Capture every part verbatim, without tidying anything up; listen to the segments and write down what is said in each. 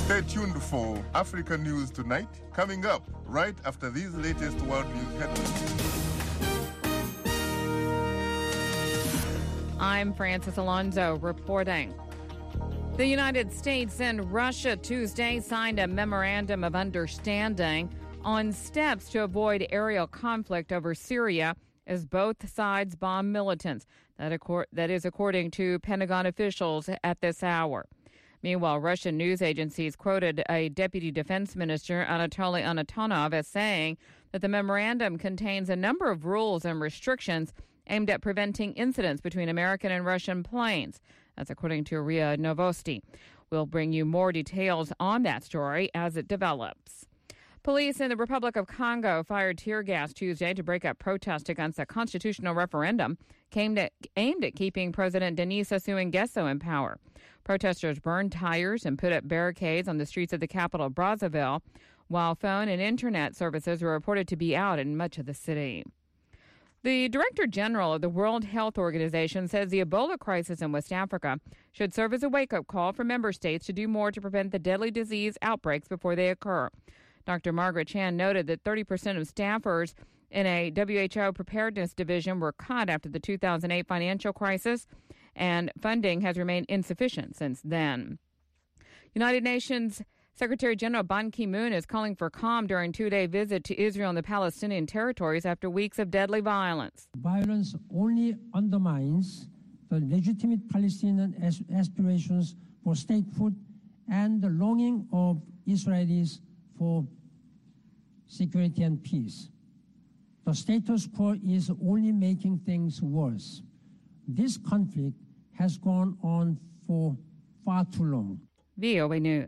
Stay tuned for Africa News Tonight, coming up right after these latest world news headlines. I'm Francis Alonso reporting. The United States and Russia Tuesday signed a memorandum of understanding on steps to avoid aerial conflict over Syria as both sides bomb militants. That, acor- that is according to Pentagon officials at this hour. Meanwhile, Russian news agencies quoted a deputy defense minister, Anatoly Anatonov, as saying that the memorandum contains a number of rules and restrictions aimed at preventing incidents between American and Russian planes. That's according to R I A Novosti. We'll bring you more details on that story as it develops. Police in the Republic of Congo fired tear gas Tuesday to break up protests against a constitutional referendum aimed at, aimed at keeping President Denis Sassou Nguesso in power. Protesters burned tires and put up barricades on the streets of the capital, Brazzaville, while phone and internet services were reported to be out in much of the city. The Director General of the World Health Organization says the Ebola crisis in West Africa should serve as a wake-up call for member states to do more to prevent the deadly disease outbreaks before they occur. Doctor Margaret Chan noted that thirty percent of staffers in a W H O preparedness division were cut after the two thousand eight financial crisis, and funding has remained insufficient since then. United Nations Secretary General Ban Ki-moon is calling for calm during a two-day visit to Israel and the Palestinian territories after weeks of deadly violence. Violence only undermines the legitimate Palestinian aspirations for statehood and the longing of Israelis for security and peace. The status quo is only making things worse. This conflict has gone on for far too long. V O A News.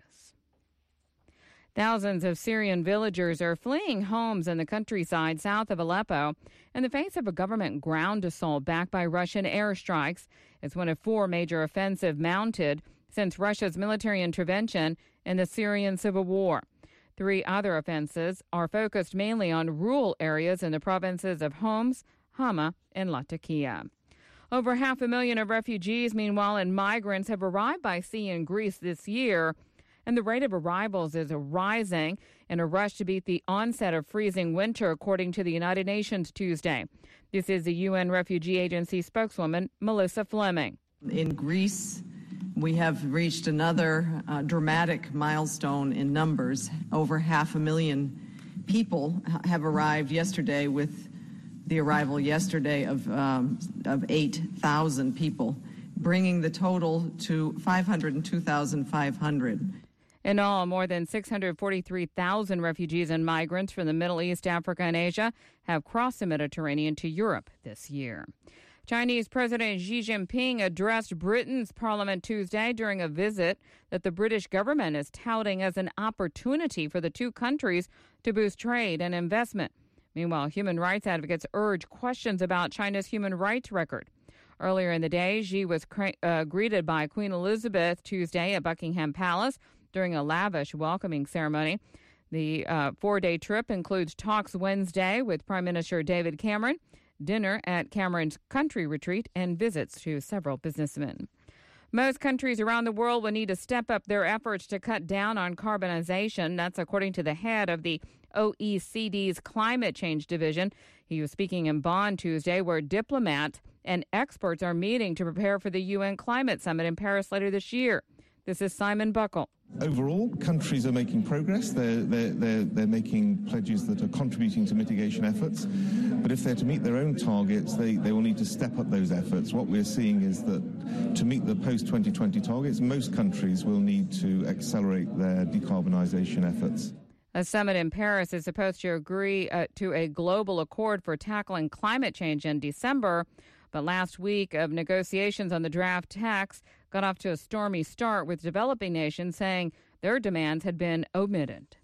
Thousands of Syrian villagers are fleeing homes in the countryside south of Aleppo in the face of a government ground assault backed by Russian airstrikes. It's one of four major offensives mounted since Russia's military intervention in the Syrian civil war. Three other offensives are focused mainly on rural areas in the provinces of Homs, Hama, and Latakia. Over half a million of refugees, meanwhile, and migrants have arrived by sea in Greece this year, and the rate of arrivals is rising in a rush to beat the onset of freezing winter, according to the United Nations Tuesday. This is the U N Refugee Agency spokeswoman, Melissa Fleming. In Greece, we have reached another uh, dramatic milestone in numbers. Over half a million people have arrived yesterday, with the arrival yesterday of, um, of eight thousand people, bringing the total to five hundred two thousand five hundred. In all, more than six hundred forty-three thousand refugees and migrants from the Middle East, Africa, and Asia have crossed the Mediterranean to Europe this year. Chinese President Xi Jinping addressed Britain's parliament Tuesday during a visit that the British government is touting as an opportunity for the two countries to boost trade and investment. Meanwhile, human rights advocates urge questions about China's human rights record. Earlier in the day, Xi was cra- uh, greeted by Queen Elizabeth Tuesday at Buckingham Palace during a lavish welcoming ceremony. The uh, four-day trip includes talks Wednesday with Prime Minister David Cameron, dinner at Cameron's country retreat, and visits to several businessmen. Most countries around the world will need to step up their efforts to cut down on carbonization. That's according to the head of the O E C D's Climate Change Division. He was speaking in Bonn Tuesday, where diplomats and experts are meeting to prepare for the U N Climate Summit in Paris later this year. This is Simon Buckle. Overall, countries are making progress. They're, they're, they're, they're making pledges that are contributing to mitigation efforts. But if they're to meet their own targets, they, they will need to step up those efforts. What we're seeing is that to meet the post twenty twenty targets, most countries will need to accelerate their decarbonisation efforts. A summit in Paris is supposed to agree uh, to a global accord for tackling climate change in December. But last week of negotiations on the draft text got off to a stormy start, with developing nations saying their demands had been omitted.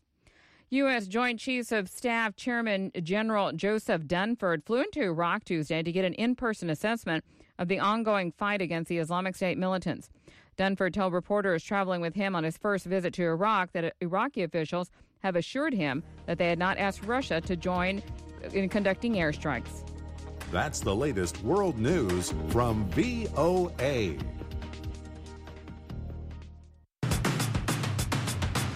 U S. Joint Chiefs of Staff Chairman General Joseph Dunford flew into Iraq Tuesday to get an in-person assessment of the ongoing fight against the Islamic State militants. Dunford told reporters traveling with him on his first visit to Iraq that Iraqi officials have assured him that they had not asked Russia to join in conducting airstrikes. That's the latest world news from V O A.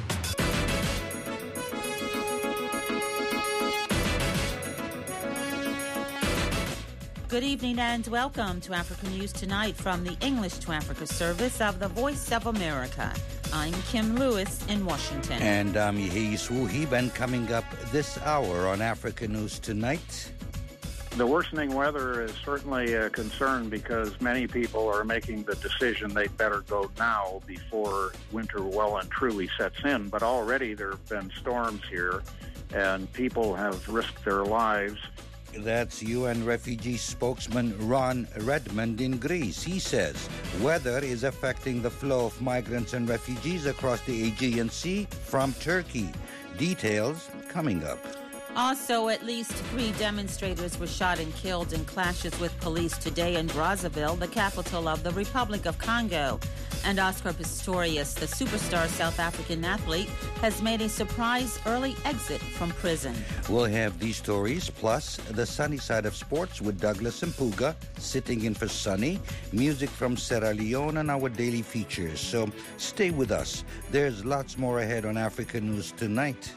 Good evening and welcome to Africa News Tonight from the English to Africa service of the Voice of America. I'm Kim Lewis in Washington. And I'm Yehis Wuhib, and coming up this hour on Africa News Tonight. The worsening weather is certainly a concern because many people are making the decision they'd better go now before winter well and truly sets in. But already there have been storms here, and people have risked their lives. That's U N refugee spokesman Ron Redmond in Greece. He says weather is affecting the flow of migrants and refugees across the Aegean Sea from Turkey. Details coming up. Also, at least three demonstrators were shot and killed in clashes with police today in Brazzaville, the capital of the Republic of Congo. And Oscar Pistorius, the superstar South African athlete, has made a surprise early exit from prison. We'll have these stories, plus the sunny side of sports with Douglas Mpuga, sitting in for Sunny, music from Sierra Leone, and our daily features. So stay with us. There's lots more ahead on Africa News Tonight.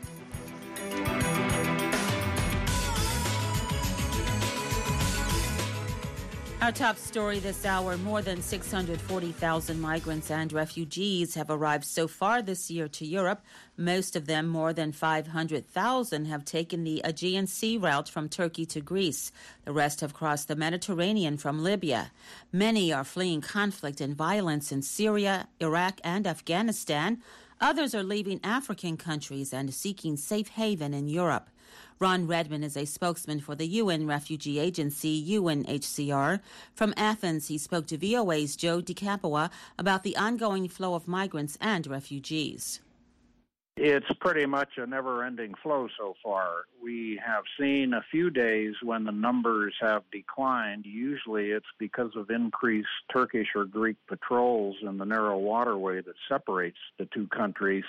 Our top story this hour, more than six hundred forty thousand migrants and refugees have arrived so far this year to Europe. Most of them, more than five hundred thousand, have taken the Aegean Sea route from Turkey to Greece. The rest have crossed the Mediterranean from Libya. Many are fleeing conflict and violence in Syria, Iraq, and Afghanistan. Others are leaving African countries and seeking safe haven in Europe. Ron Redmond is a spokesman for the U N Refugee Agency, U N H C R. From Athens, he spoke to V O A's Joe DiCapua about the ongoing flow of migrants and refugees. It's pretty much a never-ending flow so far. We have seen a few days when the numbers have declined. Usually it's because of increased Turkish or Greek patrols in the narrow waterway that separates the two countries,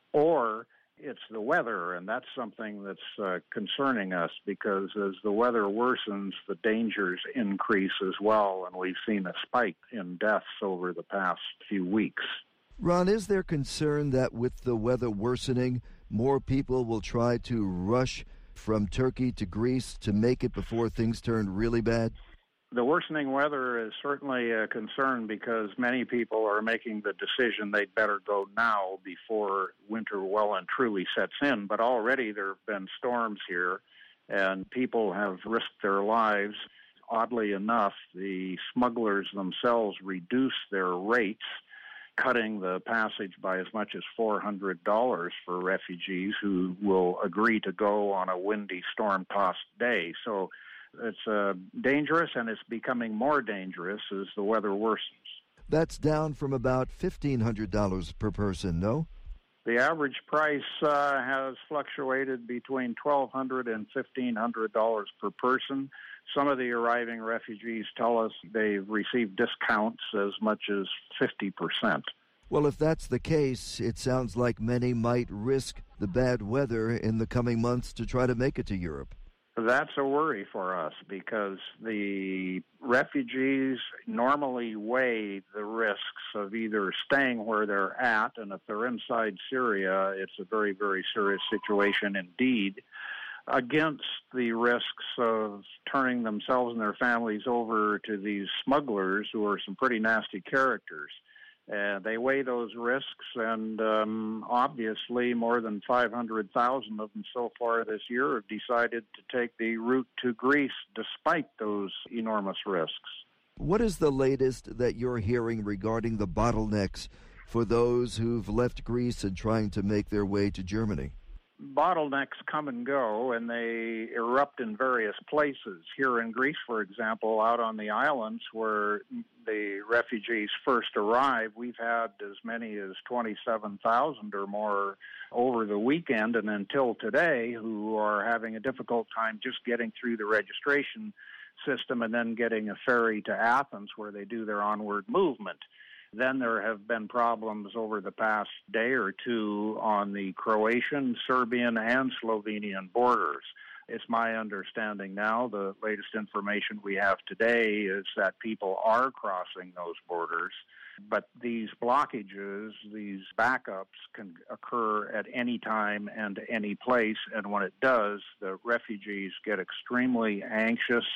or it's the weather, and that's something that's uh, concerning us because as the weather worsens, the dangers increase as well, and we've seen a spike in deaths over the past few weeks. Ron, is there concern that with the weather worsening, more people will try to rush from Turkey to Greece to make it before things turn really bad? The worsening weather is certainly a concern because many people are making the decision they'd better go now before winter well and truly sets in. But already there have been storms here, and people have risked their lives. Oddly enough, the smugglers themselves reduce their rates, cutting the passage by as much as four hundred dollars for refugees who will agree to go on a windy, storm-tossed day. So it's uh, dangerous, and it's becoming more dangerous as the weather worsens. That's down from about fifteen hundred dollars per person, no? The average price uh, has fluctuated between twelve hundred dollars and fifteen hundred dollars per person. Some of the arriving refugees tell us they've received discounts as much as fifty percent. Well, if that's the case, it sounds like many might risk the bad weather in the coming months to try to make it to Europe. That's a worry for us because the refugees normally weigh the risks of either staying where they're at, and if they're inside Syria, it's a very, very serious situation indeed, against the risks of turning themselves and their families over to these smugglers who are some pretty nasty characters. Uh, they weigh those risks, and um, obviously more than five hundred thousand of them so far this year have decided to take the route to Greece despite those enormous risks. What is the latest that you're hearing regarding the bottlenecks for those who've left Greece and trying to make their way to Germany? Bottlenecks come and go, and they erupt in various places. Here in Greece, for example, out on the islands where the refugees first arrived, we've had as many as twenty-seven thousand or more over the weekend and until today who are having a difficult time just getting through the registration system and then getting a ferry to Athens where they do their onward movement. Then there have been problems over the past day or two on the Croatian, Serbian, and Slovenian borders. It's my understanding now, the latest information we have today is that people are crossing those borders, but these blockages, these backups can occur at any time and any place, and when it does, the refugees get extremely anxious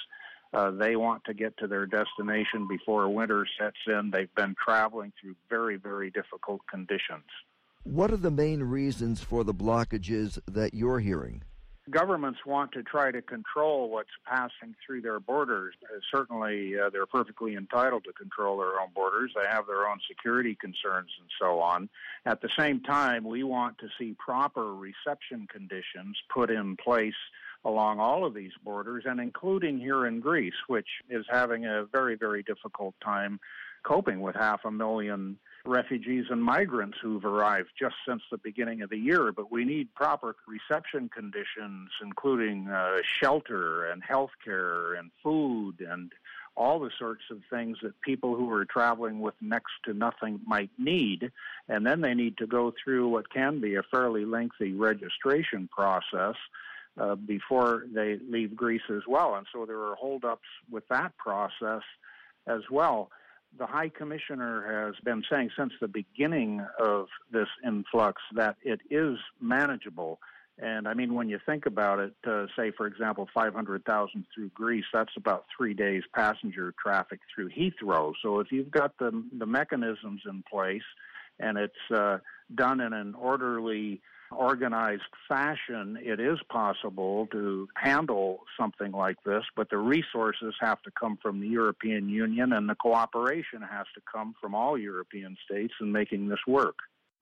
Uh, they want to get to their destination before winter sets in. They've been traveling through very, very difficult conditions. What are the main reasons for the blockages that you're hearing? Governments want to try to control what's passing through their borders. Uh, certainly, uh, they're perfectly entitled to control their own borders. They have their own security concerns and so on. At the same time, we want to see proper reception conditions put in place along all of these borders, and including here in Greece, which is having a very, very difficult time coping with half a million refugees and migrants who've arrived just since the beginning of the year. But we need proper reception conditions, including uh, shelter and health care and food and all the sorts of things that people who are traveling with next to nothing might need. And then they need to go through what can be a fairly lengthy registration process uh, before they leave Greece as well. And so there are holdups with that process as well. The High Commissioner has been saying since the beginning of this influx that it is manageable. And I mean, when you think about it, uh, say, for example, five hundred thousand through Greece, that's about three days passenger traffic through Heathrow. So if you've got the, the mechanisms in place and it's uh, done in an orderly, organized fashion, it is possible to handle something like this, but the resources have to come from the European Union, and the cooperation has to come from all European states in making this work.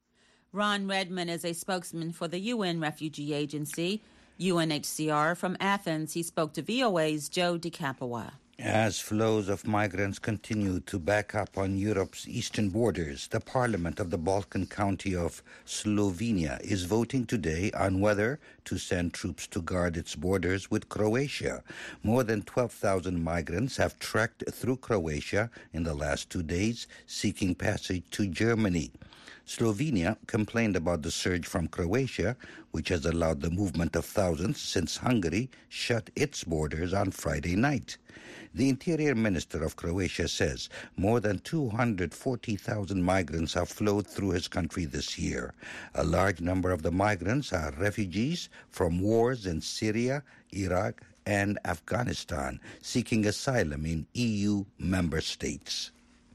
Ron Redmond is a spokesman for the U N Refugee Agency, U N H C R. From Athens, he spoke to V O A's Joe DeCapua. As flows of migrants continue to back up on Europe's eastern borders, the parliament of the Balkan county of Slovenia is voting today on whether to send troops to guard its borders with Croatia. More than twelve thousand migrants have trekked through Croatia in the last two days, seeking passage to Germany. Slovenia complained about the surge from Croatia, which has allowed the movement of thousands since Hungary shut its borders on Friday night. The Interior Minister of Croatia says more than two hundred forty thousand migrants have flowed through his country this year. A large number of the migrants are refugees from wars in Syria, Iraq, and Afghanistan, seeking asylum in E U member states.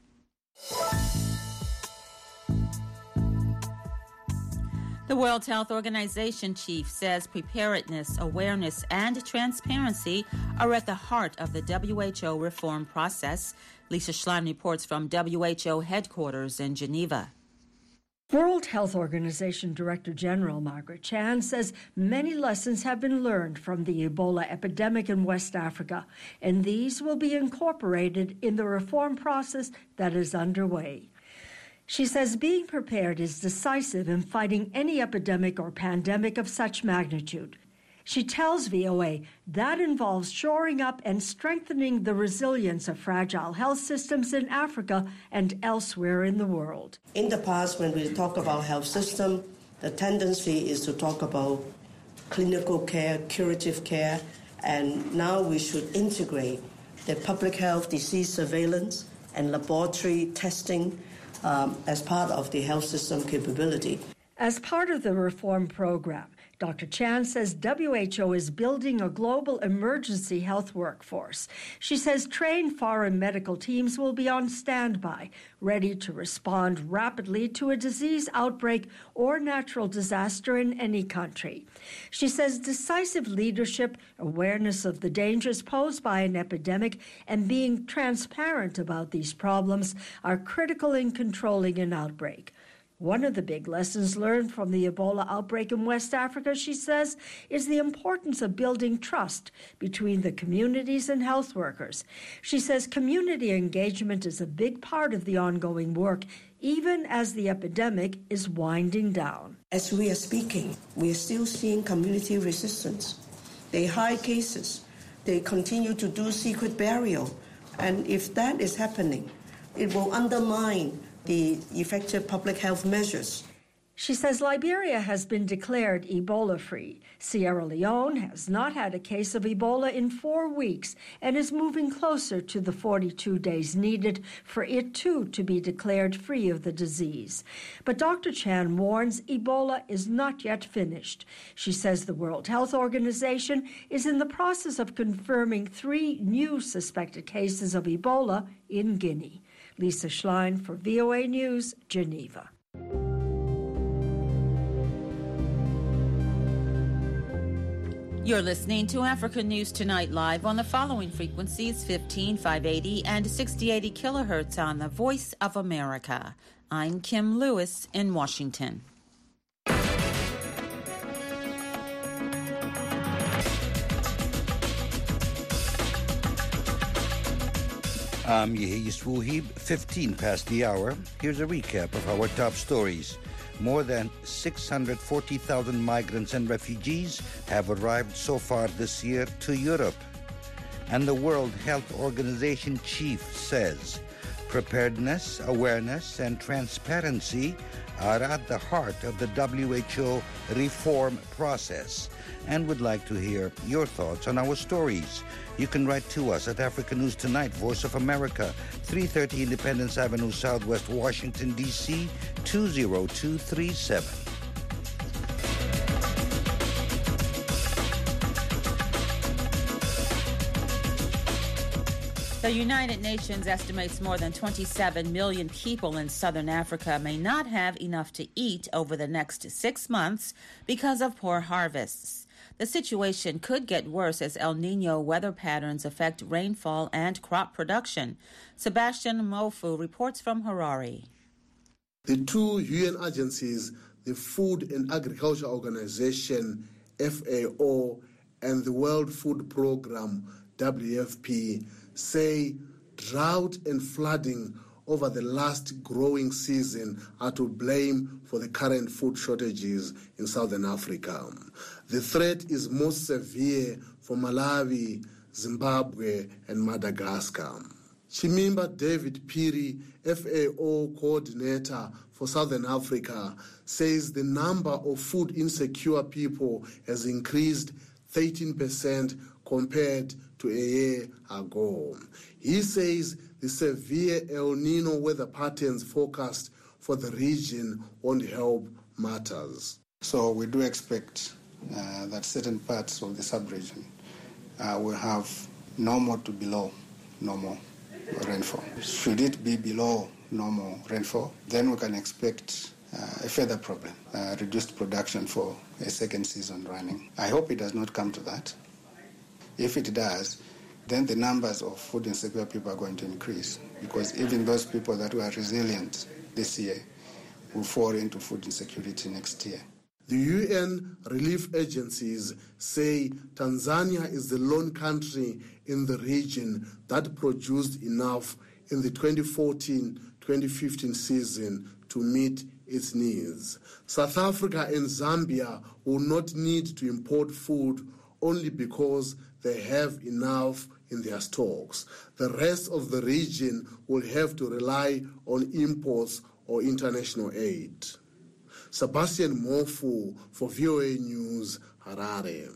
The World Health Organization chief says preparedness, awareness, and transparency are at the heart of the W H O reform process. Lisa Schlein reports from W H O headquarters in Geneva. World Health Organization Director General Margaret Chan says many lessons have been learned from the Ebola epidemic in West Africa, and these will be incorporated in the reform process that is underway. She says being prepared is decisive in fighting any epidemic or pandemic of such magnitude. She tells V O A that involves shoring up and strengthening the resilience of fragile health systems in Africa and elsewhere in the world. In the past, when we talk about health system, the tendency is to talk about clinical care, curative care, and now we should integrate the public health disease surveillance and laboratory testing Um, as part of the health system capability. As part of the reform program, Doctor Chan says W H O is building a global emergency health workforce. She says trained foreign medical teams will be on standby, ready to respond rapidly to a disease outbreak or natural disaster in any country. She says decisive leadership, awareness of the dangers posed by an epidemic, and being transparent about these problems are critical in controlling an outbreak. One of the big lessons learned from the Ebola outbreak in West Africa, she says, is the importance of building trust between the communities and health workers. She says community engagement is a big part of the ongoing work, even as the epidemic is winding down. As we are speaking, we are still seeing community resistance. They hide cases. They continue to do secret burial. And if that is happening, it will undermine the effective public health measures. She says Liberia has been declared Ebola-free. Sierra Leone has not had a case of Ebola in four weeks and is moving closer to the forty-two days needed for it, too, to be declared free of the disease. But Doctor Chan warns Ebola is not yet finished. She says the World Health Organization is in the process of confirming three new suspected cases of Ebola in Guinea. Lisa Schlein for V O A News, Geneva. You're listening to Africa News Tonight live on the following frequencies: fifteen, five eighty and sixty eighty kilohertz on the Voice of America. I'm Kim Lewis in Washington. I'm Yehi Swuhib, fifteen past the hour. Here's a recap of our top stories. More than six hundred forty thousand migrants and refugees have arrived so far this year to Europe. And the World Health Organization chief says preparedness, awareness, and transparency are at the heart of the W H O reform process. And would like to hear your thoughts on our stories. You can write to us at Africa News Tonight, Voice of America, three thirty Independence Avenue, Southwest Washington, D C, two zero two three seven. The United Nations estimates more than twenty-seven million people in southern Africa may not have enough to eat over the next six months because of poor harvests. The situation could get worse as El Nino weather patterns affect rainfall and crop production. Sebastian Mofu reports from Harare. The two U N agencies, the Food and Agriculture Organization, F A O, and the World Food Programme, W F P, say drought and flooding over the last growing season are to blame for the current food shortages in southern Africa. The threat is most severe for Malawi, Zimbabwe, and Madagascar. Chimimba David Piri, F A O coordinator for Southern Africa, says the number of food insecure people has increased thirteen percent compared to a year ago. He says the severe El Nino weather patterns forecast for the region won't help matters. So we do expect uh, that certain parts of the sub-region uh, will have normal to below normal rainfall. Should it be below normal rainfall, then we can expect uh, a further problem, uh, reduced production for a second season running. I hope it does not come to that. If it does, then the numbers of food insecure people are going to increase, because even those people that were resilient this year will fall into food insecurity next year. The U N relief agencies say Tanzania is the lone country in the region that produced enough in the twenty fourteen twenty fifteen season to meet its needs. South Africa and Zambia will not need to import food only because they have enough in their stocks. The rest of the region will have to rely on imports or international aid. Sebastian Mofu for V O A News, Harare.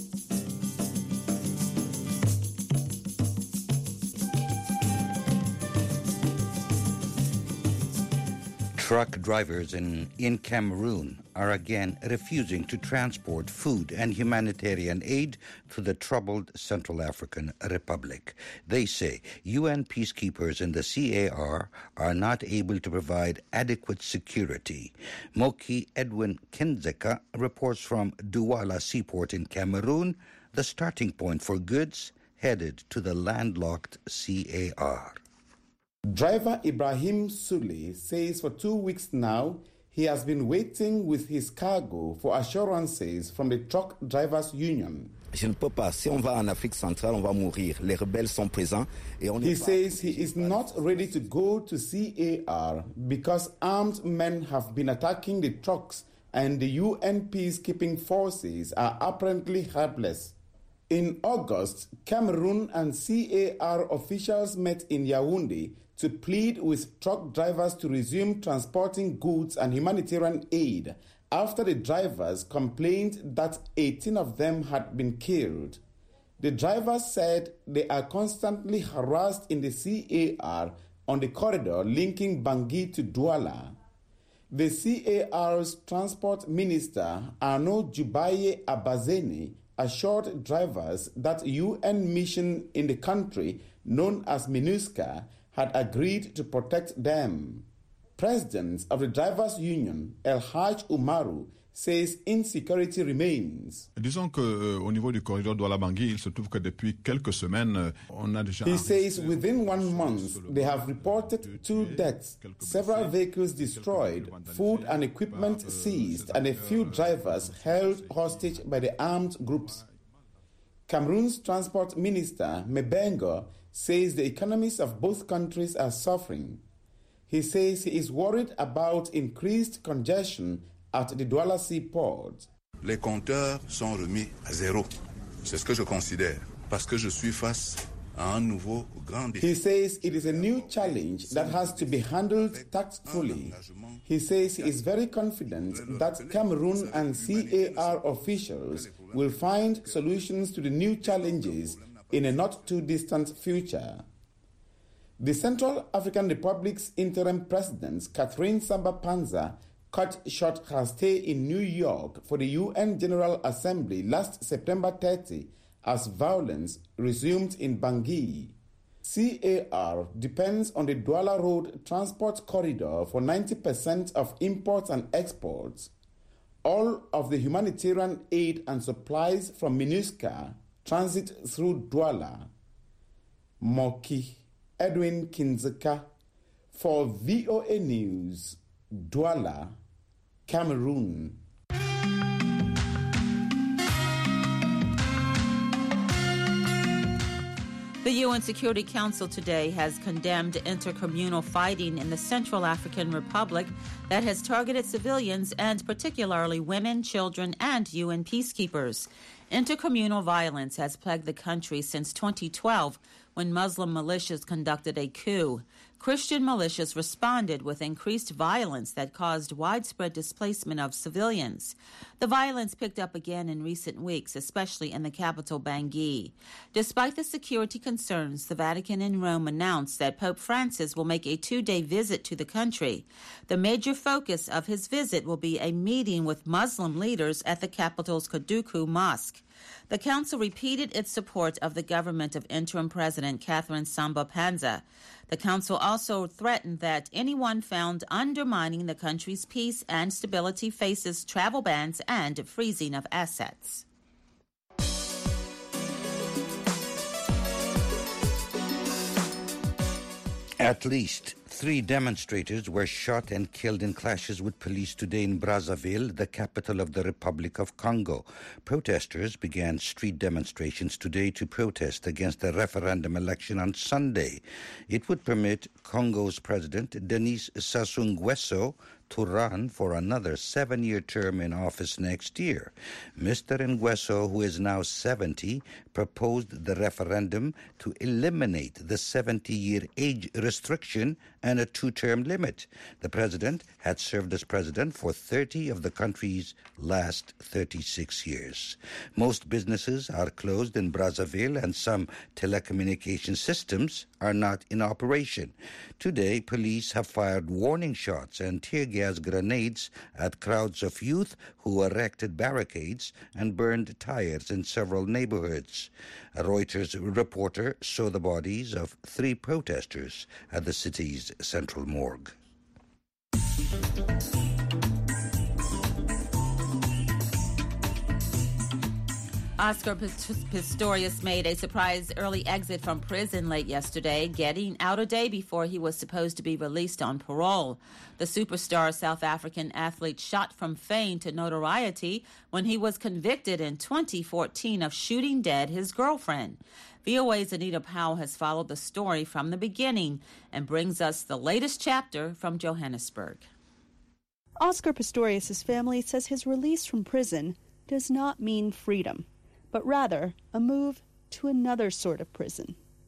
Truck drivers in, in Cameroon are again refusing to transport food and humanitarian aid to the troubled Central African Republic. They say U N peacekeepers in the C A R are not able to provide adequate security. Moki Edwin Kinzeka reports from Douala Seaport in Cameroon, the starting point for goods headed to the landlocked C A R. Driver Ibrahim Sule says for two weeks now he has been waiting with his cargo for assurances from the Truck Drivers Union. Je ne peux pas. Si on va en Afrique centrale, on va mourir. Les rebelles sont présents et on He says he is not ready to go to C A R because armed men have been attacking the trucks and the U N peacekeeping forces are apparently helpless. In August, Cameroon and C A R officials met in Yaoundé to plead with truck drivers to resume transporting goods and humanitarian aid after the drivers complained that eighteen of them had been killed. The drivers said they are constantly harassed in the C A R on the corridor linking Bangui to Douala. The C A R's Transport Minister, Arnaud Jubaye Abazeni, assured drivers that U N mission in the country, known as MINUSCA, had agreed to protect them. President of the Drivers' Union, El Haj Umaru, says insecurity remains. Disons que euh, au niveau du corridor Douala-Bangui, il se trouve que depuis quelques semaines, euh, on a déjà. He says within one month they have reported two deaths, several vehicles destroyed, food and equipment seized, and a few drivers held hostage by the armed groups. Cameroon's Transport Minister, Mebengo, says the economies of both countries are suffering. He says he is worried about increased congestion at the Douala seaport. Les compteurs sont remis à zéro. C'est ce que je considère, parce que je suis face à un nouveau grand défi. He says it is a new challenge that has to be handled tactfully. He says he is very confident that Cameroon and C A R officials will find solutions to the new challenges in a not-too-distant future. The Central African Republic's interim president, Catherine Samba-Panza, cut short her stay in New York for the U N General Assembly last September thirtieth as violence resumed in Bangui. C A R depends on the Douala Road transport corridor for ninety percent of imports and exports. All of the humanitarian aid and supplies from MINUSCA transit through Douala. Moki Edwin Kinzeka for V O A News, Douala, Cameroon. The U N Security Council today has condemned intercommunal fighting in the Central African Republic that has targeted civilians and particularly women, children, and U N peacekeepers. Intercommunal violence has plagued the country since twenty twelve when Muslim militias conducted a coup. Christian militias responded with increased violence that caused widespread displacement of civilians. The violence picked up again in recent weeks, especially in the capital, Bangui. Despite the security concerns, the Vatican and Rome announced that Pope Francis will make a two-day visit to the country. The major focus of his visit will be a meeting with Muslim leaders at the capital's Kuduku Mosque. The council repeated its support of the government of interim President Catherine Samba-Panza. The council also threatened that anyone found undermining the country's peace and stability faces travel bans and freezing of assets. At least three demonstrators were shot and killed in clashes with police today in Brazzaville, the capital of the Republic of Congo. Protesters began street demonstrations today to protest against the referendum election on Sunday. It would permit Congo's President Denis Sassou Nguesso to run for another seven-year term in office next year. Mister Nguesso, who is now seventy, proposed the referendum to eliminate the seventy-year age restriction and a two-term limit. The president had served as president for thirty of the country's last thirty-six years. Most businesses are closed in Brazzaville and some telecommunication systems are not in operation. Today, police have fired warning shots and tear gas grenades at crowds of youth who erected barricades and burned tires in several neighborhoods. A Reuters reporter saw the bodies of three protesters at the city's central morgue. Oscar Pistorius made a surprise early exit from prison late yesterday, getting out a day before he was supposed to be released on parole. The superstar South African athlete shot from fame to notoriety when he was convicted in twenty fourteen of shooting dead his girlfriend. V O A's Anita Powell has followed the story from the beginning and brings us the latest chapter from Johannesburg. Oscar Pistorius' family says his release from prison does not mean freedom, but rather a move to another sort of prison.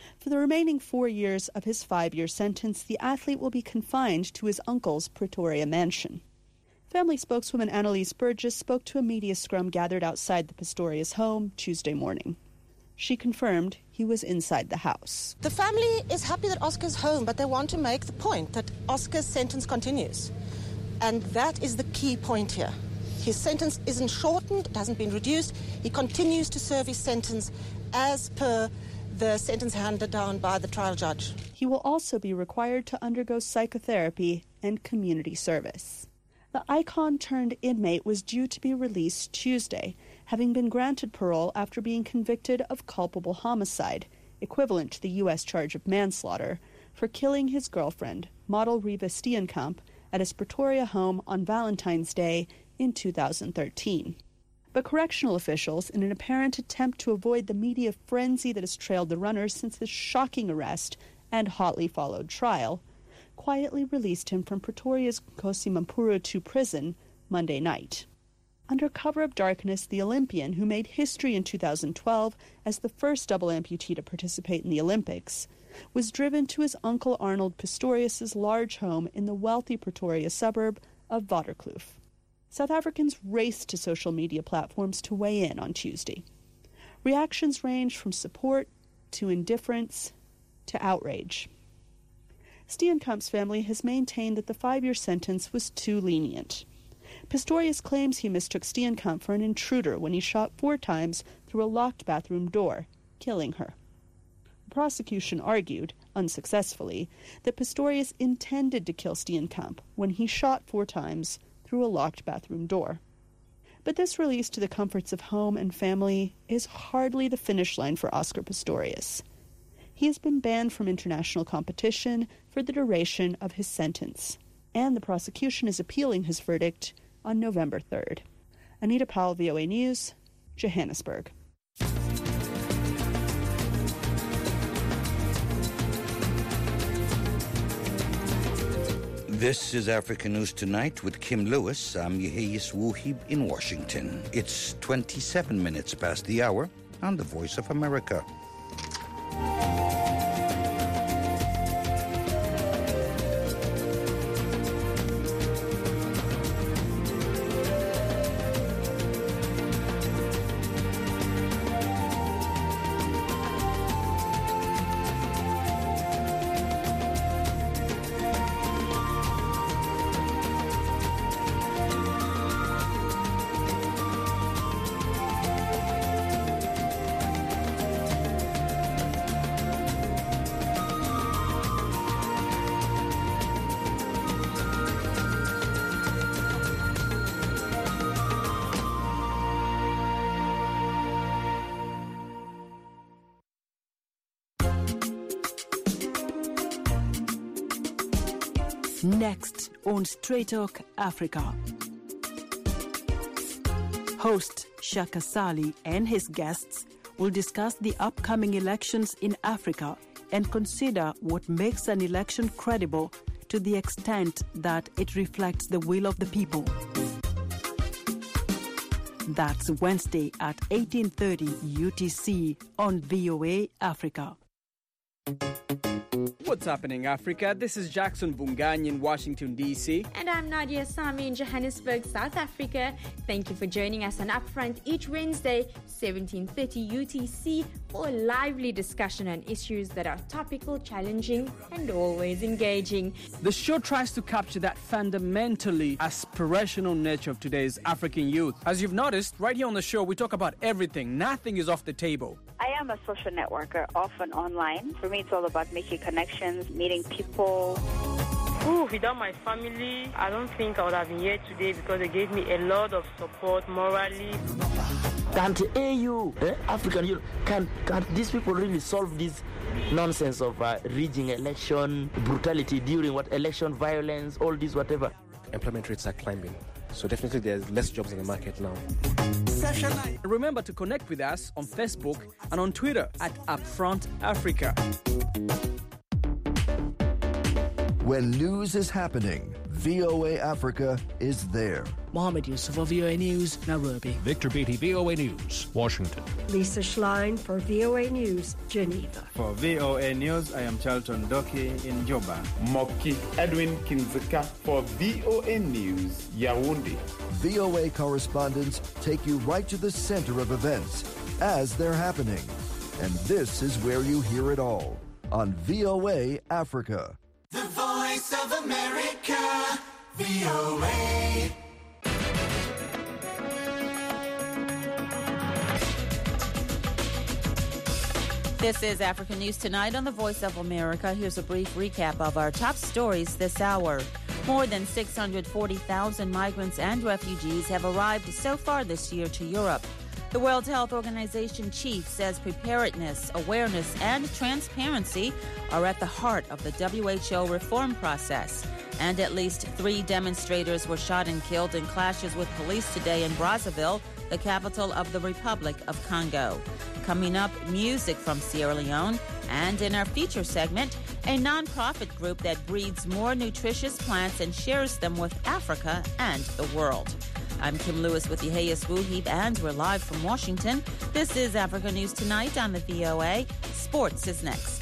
For the remaining four years of his five-year sentence, the athlete will be confined to his uncle's Pretoria mansion. Family spokeswoman Annalise Burgess spoke to a media scrum gathered outside the Pistorius home Tuesday morning. She confirmed he was inside the house. The family is happy that Oscar's home, but they want to make the point that Oscar's sentence continues. And that is the key point here. His sentence isn't shortened, it hasn't been reduced. He continues to serve his sentence as per the sentence handed down by the trial judge. He will also be required to undergo psychotherapy and community service. The icon-turned-inmate was due to be released Tuesday, having been granted parole after being convicted of culpable homicide, equivalent to the U S charge of manslaughter, for killing his girlfriend, model Riva Steenkamp, at his Pretoria home on Valentine's Day in two thousand thirteen. But correctional officials, in an apparent attempt to avoid the media frenzy that has trailed the runner since this shocking arrest and hotly followed trial, quietly released him from Pretoria's Nkosi Mampuru two prison Monday night. Under cover of darkness, the Olympian, who made history in two thousand twelve as the first double amputee to participate in the Olympics, was driven to his uncle Arnold Pistorius' large home in the wealthy Pretoria suburb of Waterkloof. South Africans raced to social media platforms to weigh in on Tuesday. Reactions ranged from support to indifference to outrage. Steenkamp's family has maintained that the five-year sentence was too lenient. Pistorius claims he mistook Steenkamp for an intruder when he shot four times through a locked bathroom door, killing her. The prosecution argued, unsuccessfully, that Pistorius intended to kill Steenkamp when he shot four times through a locked bathroom door. But this release to the comforts of home and family is hardly the finish line for Oscar Pistorius. He has been banned from international competition for the duration of his sentence, and the prosecution is appealing his verdict on November third. Anita Powell, V O A News, Johannesburg. This is Africa News Tonight with Kim Lewis. I'm Yeheyes Wuhib in Washington. It's twenty-seven minutes past the hour on the Voice of America. Next on Straight Talk Africa. Host Shaka Sali and his guests will discuss the upcoming elections in Africa and consider what makes an election credible to the extent that it reflects the will of the people. That's Wednesday at eighteen thirty U T C on V O A Africa. What's happening, Africa? This is Jackson Vunganyi in Washington, D C And I'm Nadia Sami in Johannesburg, South Africa. Thank you for joining us on Upfront each Wednesday, seventeen thirty U T C, for a lively discussion on issues that are topical, challenging, and always engaging. The show tries to capture that fundamentally aspirational nature of today's African youth. As you've noticed, right here on the show, we talk about everything. Nothing is off the table. I am a social networker, often online. For me, it's all about making connections, meeting people. Ooh, without my family, I don't think I would have been here today because they gave me a lot of support morally. Can't A U, eh, African Union, can, can these people really solve this nonsense of uh, rigging election, brutality during what election violence, all this, whatever? Employment rates are climbing. So definitely there's less jobs in the market now. Remember to connect with us on Facebook and on Twitter at Upfront Africa. When news is happening, V O A Africa is there. Mohammed Yusuf for V O A News, Nairobi. Victor Beatty, V O A News, Washington. Lisa Schlein for V O A News, Geneva. For V O A News, I am Charlton Doki in Juba. Moki Edwin Kinzika for V O A News, Yaoundé. V O A correspondents take you right to the center of events as they're happening. And this is where you hear it all on V O A Africa. The Voice of America, V O A. This is African News Tonight on the Voice of America. Here's a brief recap of our top stories this hour. More than six hundred forty thousand migrants and refugees have arrived so far this year to Europe. The World Health Organization chief says preparedness, awareness, and transparency are at the heart of the W H O reform process. And at least three demonstrators were shot and killed in clashes with police today in Brazzaville, the capital of the Republic of Congo. Coming up, music from Sierra Leone. And in our feature segment, a nonprofit group that breeds more nutritious plants and shares them with Africa and the world. I'm Kim Lewis with Yehias Wuhib, and we're live from Washington. This is Africa News Tonight on the V O A. Sports is next.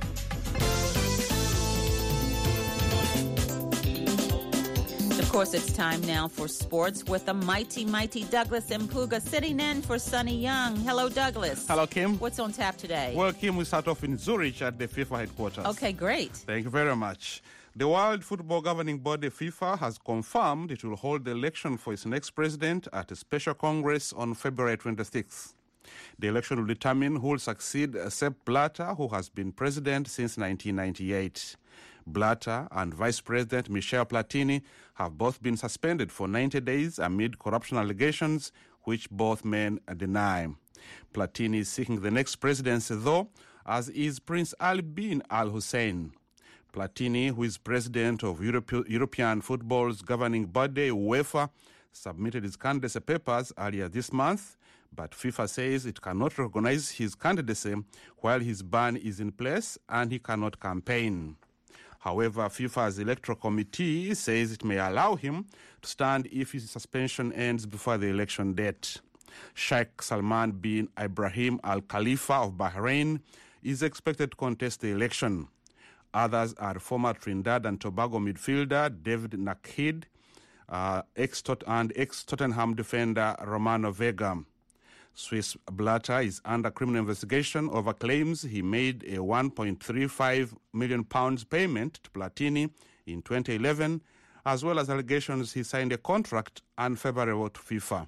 Of course, it's time now for sports with the mighty, mighty Douglas Mpuga sitting in for Sonny Young. Hello, Douglas. Hello, Kim. What's on tap today? Well, Kim, we start off in Zurich at the FIFA headquarters. Okay, great. Thank you very much. The World Football Governing Body, FIFA, has confirmed it will hold the election for its next president at a special Congress on February twenty-sixth. The election will determine who will succeed Sepp Blatter, who has been president since nineteen ninety-eight. Blatter and Vice President Michel Platini have both been suspended for ninety days amid corruption allegations, which both men deny. Platini is seeking the next presidency, though, as is Prince Ali bin Al Hussein. Platini, who is president of Europe, European football's governing body, UEFA, submitted his candidacy papers earlier this month, but FIFA says it cannot recognize his candidacy while his ban is in place and he cannot campaign. However, FIFA's electoral committee says it may allow him to stand if his suspension ends before the election date. Sheikh Salman bin Ibrahim Al Khalifa of Bahrain is expected to contest the election. Others are former Trinidad and Tobago midfielder David Nakheed uh, ex-Tot- and ex-Tottenham defender Romano Vega. Swiss Blatter is under criminal investigation over claims he made a one point three five million pounds payment to Platini in twenty eleven, as well as allegations he signed a contract unfavorable to FIFA.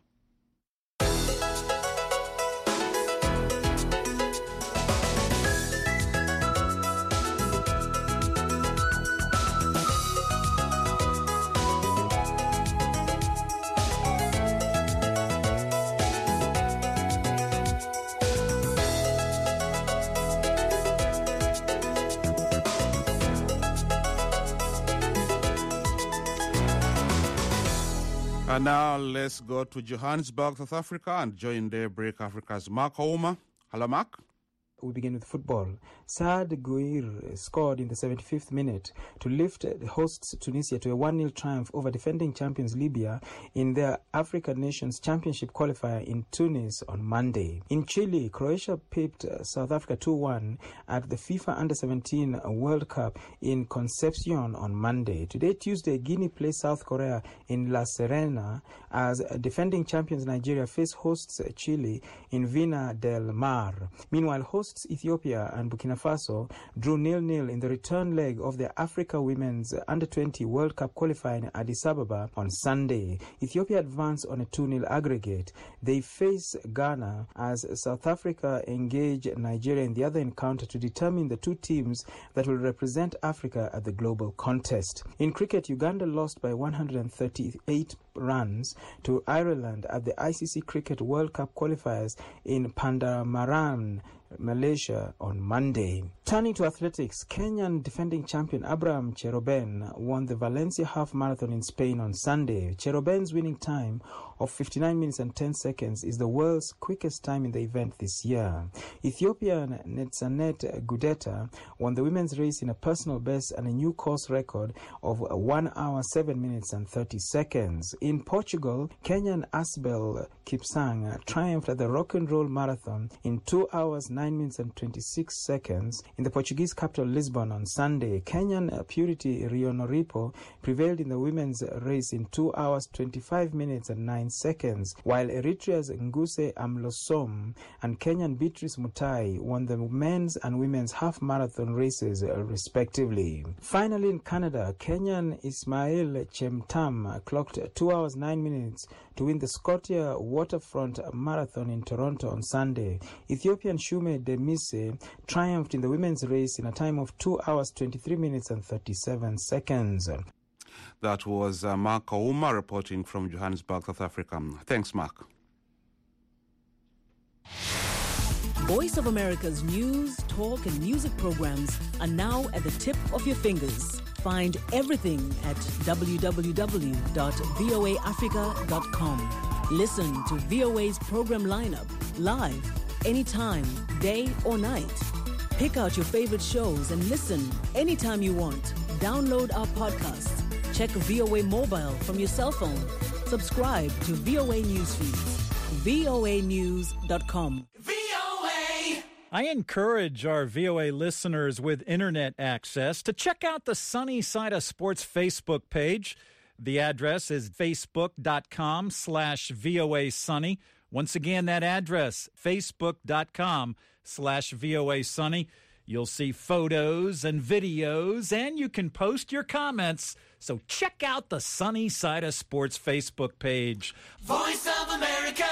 And now let's go to Johannesburg, South Africa, and join Daybreak Africa's Mark Ouma. Hello, Mark. We begin with football. Saad Guir scored in the seventy-fifth minute to lift the hosts Tunisia to a one nil triumph over defending champions Libya in their African Nations Championship qualifier in Tunis on Monday. In Chile, Croatia pipped South Africa two one at the FIFA Under seventeen World Cup in Concepcion on Monday. Today, Tuesday, Guinea plays South Korea in La Serena as defending champions Nigeria face hosts Chile in Vina del Mar. Meanwhile, hosts Ethiopia and Burkina Faso drew nil nil in the return leg of the Africa Women's Under twenty World Cup qualifying in Addis Ababa on Sunday. Ethiopia advanced on a two nil aggregate. They face Ghana as South Africa engage Nigeria in the other encounter to determine the two teams that will represent Africa at the global contest. In cricket, Uganda lost by one hundred thirty-eight runs to Ireland at the I C C Cricket World Cup qualifiers in Pandamaran, Malaysia on Monday. Turning to athletics, Kenyan defending champion Abraham Cheroben won the Valencia half marathon in Spain on Sunday. Cheroben's winning time of fifty-nine minutes and ten seconds is the world's quickest time in the event this year. Ethiopian Netzanet Gudeta won the women's race in a personal best and a new course record of one hour, seven minutes and thirty seconds. In Portugal, Kenyan Asbel Kipsang triumphed at the Rock and Roll Marathon in two hours, nine minutes and twenty-six seconds in the Portuguese capital Lisbon on Sunday. Kenyan Purity Rionoripo prevailed in the women's race in two hours, twenty-five minutes and nine seconds, while Eritrea's Nguse Amlosom and Kenyan Beatrice Mutai won the men's and women's half marathon races respectively. Finally, in Canada, Kenyan Ismail Chemtam clocked two hours, nine minutes to win the Scotia Waterfront Marathon in Toronto on Sunday. Ethiopian Shume Demise triumphed in the women's race in a time of two hours, twenty-three minutes and thirty-seven seconds. That was uh, Mark Ouma reporting from Johannesburg, South Africa. Thanks, Mark. Voice of America's news, talk, and music programs are now at the tip of your fingers. Find everything at w w w dot v o a africa dot com. Listen to V O A's program lineup live, anytime, day or night. Pick out your favorite shows and listen anytime you want. Download our podcasts. Check V O A Mobile from your cell phone. Subscribe to V O A News Feeds. v o a news dot com. I encourage our V O A listeners with internet access to check out the Sunny Side of Sports Facebook page. The address is facebook.com slash VOA Sunny. Once again, that address, facebook.com slash VOA Sunny. You'll see photos and videos, and you can post your comments. So check out the Sunny Side of Sports Facebook page. Voice of America.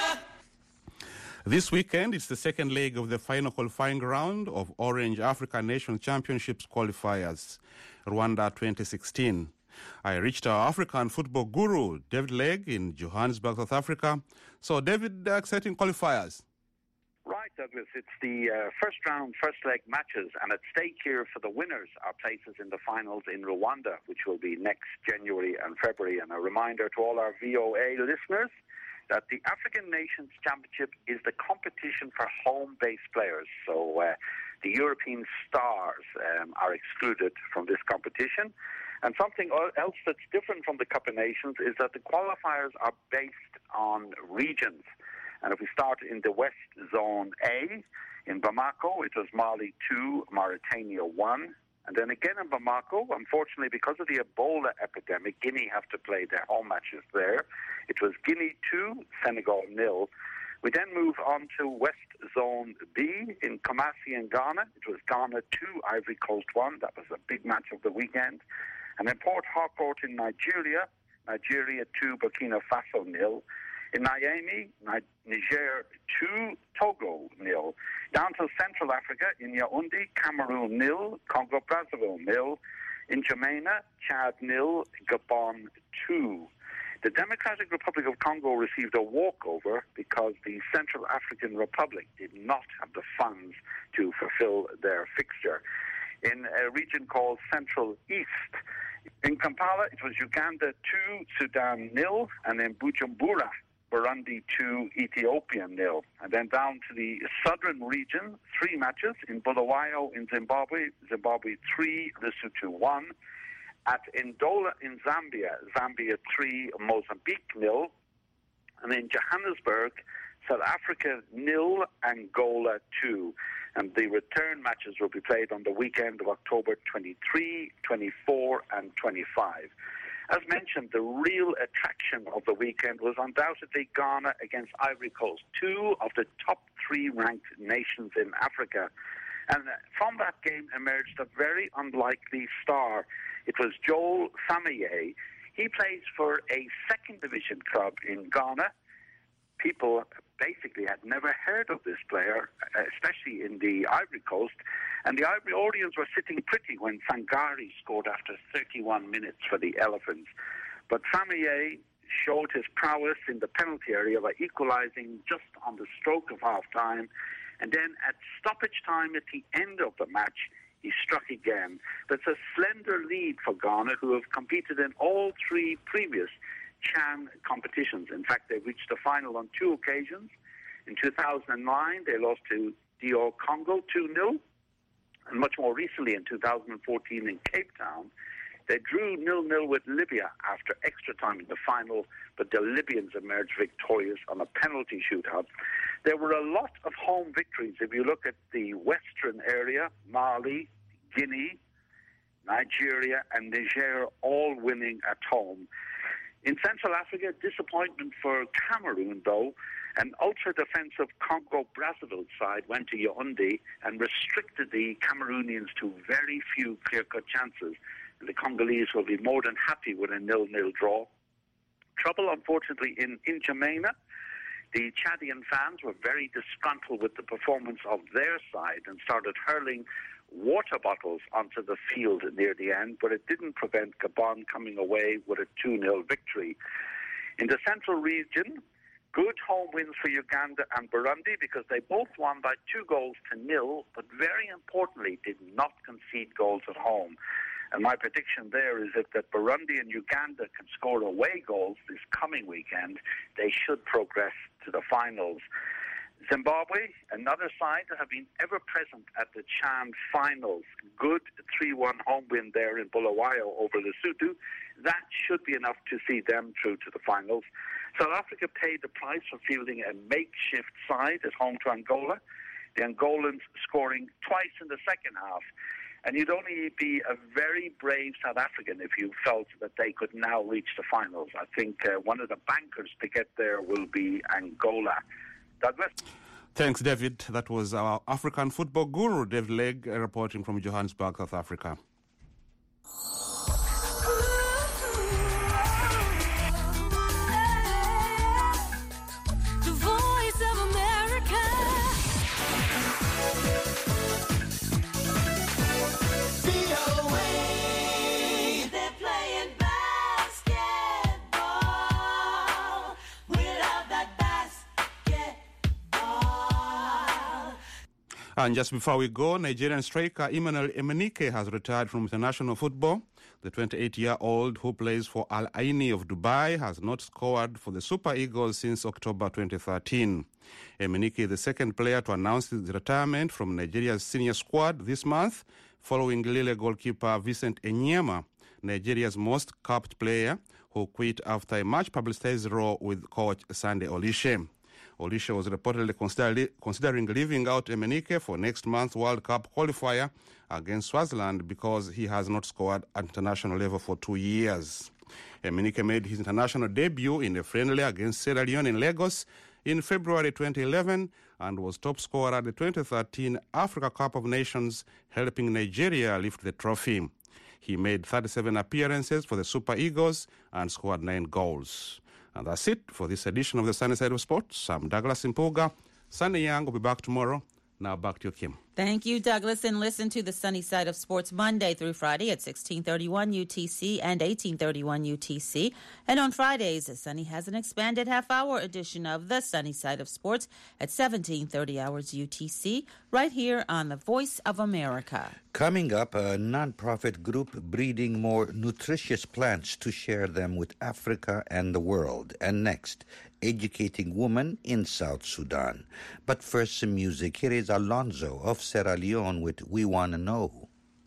This weekend, it's the second leg of the final qualifying round of Orange Africa Nations Championships qualifiers, Rwanda twenty sixteen. I reached our African football guru, David Legg, in Johannesburg, South Africa. So, David, uh, exciting qualifiers. Right, Douglas. It's the uh, first round, first leg matches, and at stake here for the winners are places in the finals in Rwanda, which will be next January and February. And a reminder to all our V O A listeners that the African Nations Championship is the competition for home-based players. So uh, the European stars um, are excluded from this competition. And something else that's different from the Cup of Nations is that the qualifiers are based on regions. And if we start in the West Zone A, in Bamako, it was Mali two, Mauritania one. And then again in Bamako, unfortunately, because of the Ebola epidemic, Guinea have to play their home matches there. It was Guinea two, Senegal nil. We then move on to West Zone B in Kumasi in Ghana. It was Ghana two, Ivory Coast one. That was a big match of the weekend. And in Port Harcourt in Nigeria, Nigeria two, Burkina Faso nil. In Niamey, Niger two, Togo nil. Down to Central Africa, in Yaoundé, Cameroon nil, Congo-Brazzaville nil. In Jamena, Chad nil, Gabon two. The Democratic Republic of Congo received a walkover because the Central African Republic did not have the funds to fulfill their fixture. In a region called Central East, in Kampala, it was Uganda two, Sudan nil, and in Bujumbura, Burundi two, Ethiopia nil. And then down to the southern region, three matches. In Bulawayo in Zimbabwe, Zimbabwe three, Lesotho one. At Ndola in Zambia, Zambia three, Mozambique nil. And in Johannesburg, South Africa nil, Angola two. And the return matches will be played on the weekend of October twenty-three, twenty-four, and twenty-five. As mentioned, the real attraction of the weekend was undoubtedly Ghana against Ivory Coast, two of the top three ranked nations in Africa. And from that game emerged a very unlikely star. It was Joel Samaye. He plays for a second division club in Ghana. People basically had never heard of this player, especially in the Ivory Coast. And the Ivorians were sitting pretty when Sangari scored after thirty-one minutes for the Elephants. But Samaye showed his prowess in the penalty area by equalizing just on the stroke of half-time. And then at stoppage time at the end of the match, he struck again. That's a slender lead for Ghana, who have competed in all three previous CHAN competitions. In fact, they reached the final on two occasions. In two thousand nine, they lost to D R Congo two nil. And much more recently, in two thousand fourteen in Cape Town, they drew nil nil with Libya after extra time in the final, but the Libyans emerged victorious on a penalty shootout. There were a lot of home victories. If you look at the western area, Mali, Guinea, Nigeria, and Niger all winning at home. In Central Africa, disappointment for Cameroon, though. An ultra-defensive Congo-Brazzaville side went to Yaoundé and restricted the Cameroonians to very few clear-cut chances. And the Congolese will be more than happy with a nil nil draw. Trouble, unfortunately, in N'Djamena. The Chadian fans were very disgruntled with the performance of their side and started hurling water bottles onto the field near the end, but it didn't prevent Gabon coming away with a two nil victory. In the central region, good home wins for Uganda and Burundi because they both won by two goals to nil, but very importantly did not concede goals at home. And my prediction there is if that Burundi and Uganda can score away goals this coming weekend, they should progress to the finals. Zimbabwe, another side that have been ever present at the CHAN finals. Good three one home win there in Bulawayo over Lesotho. That should be enough to see them through to the finals. South Africa paid the price for fielding a makeshift side at home to Angola. The Angolans scoring twice in the second half. And you'd only be a very brave South African if you felt that they could now reach the finals. I think uh, one of the bankers to get there will be Angola. Douglas? Thanks, David. That was our African football guru, David Legg, reporting from Johannesburg, South Africa. And just before we go, Nigerian striker Emmanuel Emenike has retired from international football. The twenty-eight-year-old who plays for Al Aini of Dubai has not scored for the Super Eagles since October twenty thirteen. Emenike is the second player to announce his retirement from Nigeria's senior squad this month, following Lille goalkeeper Vincent Enyema, Nigeria's most capped player, who quit after a much publicized row with coach Sunday Olishe. Olisha was reportedly consider- considering leaving out Emenike for next month's World Cup qualifier against Swaziland because he has not scored at international level for two years. Emenike made his international debut in a friendly against Sierra Leone in Lagos in February twenty eleven and was top scorer at the twenty thirteen Africa Cup of Nations, helping Nigeria lift the trophy. He made thirty-seven appearances for the Super Eagles and scored nine goals. And that's it for this edition of the Sunny Side of Sports. I'm Douglas Impuga. Sunny Young will be back tomorrow. Now back to you, Kim. Thank you, Douglas. And listen to the Sunny Side of Sports Monday through Friday at sixteen thirty-one U T C and eighteen thirty-one U T C. And on Fridays, Sunny has an expanded half-hour edition of the Sunny Side of Sports at seventeen thirty hours U T C, right here on the Voice of America. Coming up, a non-profit group breeding more nutritious plants to share them with Africa and the world. And next, educating women in South Sudan. But first, some music. Here is Alonzo of Sierra Leone with We Wanna Know.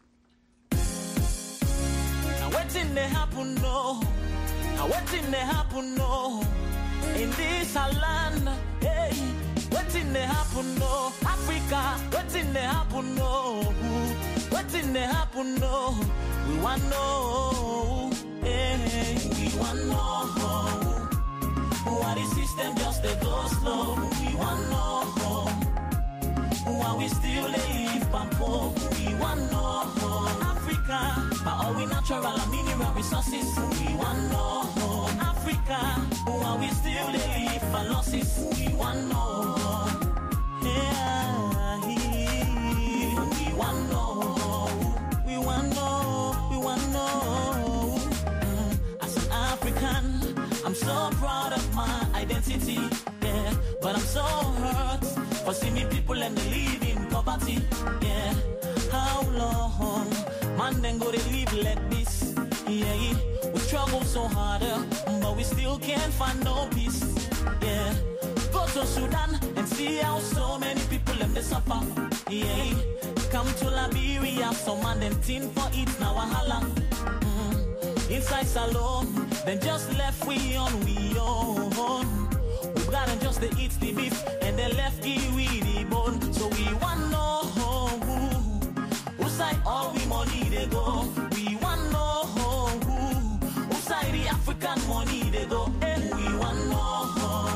Now what's in the happen, no? Now what's in the happen, no? In this land, hey, what's in the happen, no? Africa, what's in the happen, no? What's in the happen, no? We want to know, hey, we want to know. Why the system just they go slow? We want to know. Why we still live pampo? We want to know. Africa, but all we natural and mineral resources. We want to know. Africa, why we still live for losses. We want to know. Yeah, we want to know. We want to know. We want to know. Mm, as an African, I'm so proud of my identity, yeah. But I'm so hurt for seeing people and they live in poverty, yeah. How long, man, then go they live like this, yeah. We struggle so hard, but we still can't find no peace. Yeah, go to Sudan and see how so many people them they suffer. Yeah, come to Liberia, some man them tin for it now a holla. Mm. Inside Salon, then just left we on we own. We got them just to eat the beef and they left it with the bone. So we want know who, who side all we money they go. We want know who, who side the African money they go. And we want know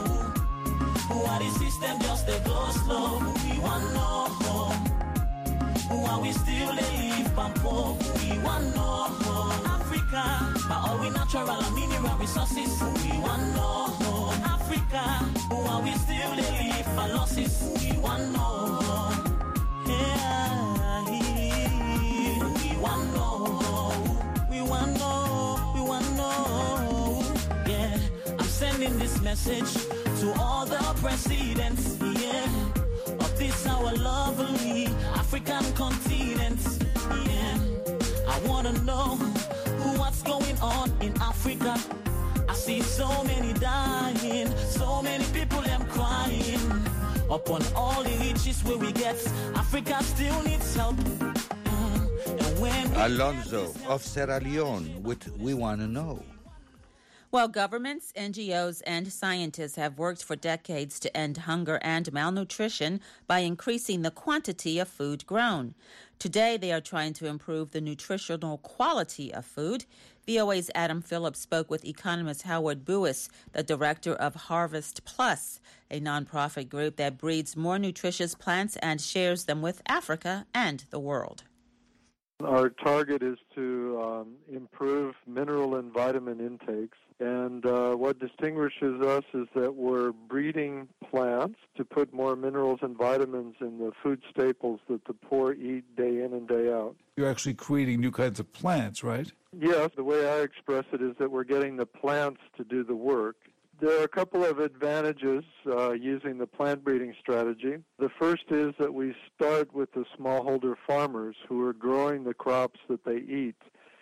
who are the system just they go slow. We want know who are we still they live pampo. We want know Africa, but all we natural and mineral resources. We want know Africa, who are we still they live for losses. We want know, yeah, we want know, we want know, we want know, yeah. I'm sending this message to all the presidents, yeah, of this our lovely African continent, yeah. I wanna know who what's going on in Africa. I see so many dying, so many people them crying. Upon all the riches where we get, Africa still needs help. Mm. And when Alonzo of Sierra Leone with We Wanna Know. Well, governments, N G Os, and scientists have worked for decades to end hunger and malnutrition by increasing the quantity of food grown. Today, they are trying to improve the nutritional quality of food. V O A's Adam Phillips spoke with economist Howard Buis, the director of Harvest Plus, a nonprofit group that breeds more nutritious plants and shares them with Africa and the world. Our target is to um, improve mineral and vitamin intakes. And uh, what distinguishes us is that we're breeding plants to put more minerals and vitamins in the food staples that the poor eat day in and day out. You're actually creating new kinds of plants, right? Yes, the way I express it is that we're getting the plants to do the work. There are a couple of advantages uh, using the plant breeding strategy. The first is that we start with the smallholder farmers who are growing the crops that they eat.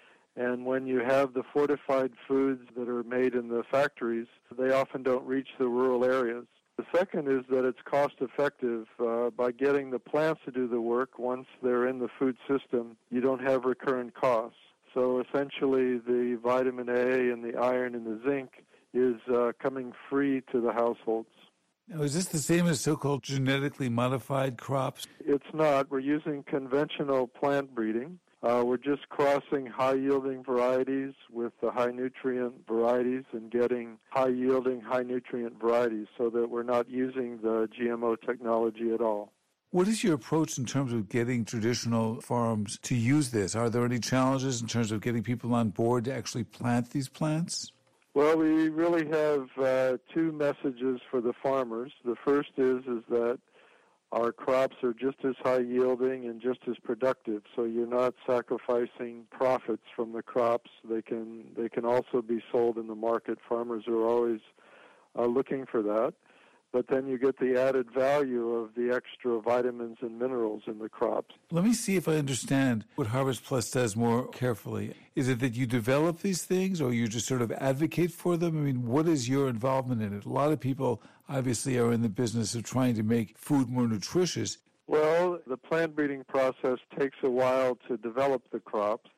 And when you have the fortified foods that are made in the factories, they often don't reach the rural areas. The second is that it's cost-effective. Uh, by getting the plants to do the work, once they're in the food system, you don't have recurrent costs. So essentially the vitamin A and the iron and the zinc is uh, coming free to the households. Now, is this the same as so-called genetically modified crops? It's not. We're using conventional plant breeding. Uh, we're just crossing high-yielding varieties with the high-nutrient varieties and getting high-yielding, high-nutrient varieties so that we're not using the G M O technology at all. What is your approach in terms of getting traditional farms to use this? Are there any challenges in terms of getting people on board to actually plant these plants? Well, we really have uh, two messages for the farmers. The first is is that our crops are just as high yielding and just as productive, so you're not sacrificing profits from the crops. They can they can also be sold in the market. Farmers are always uh, looking for that. But then you get the added value of the extra vitamins and minerals in the crops. Let me see if I understand what Harvest Plus does more carefully. Is it that you develop these things or you just sort of advocate for them? I mean, what is your involvement in it? A lot of people obviously are in the business of trying to make food more nutritious. Well, the plant breeding process takes a while to develop the crops.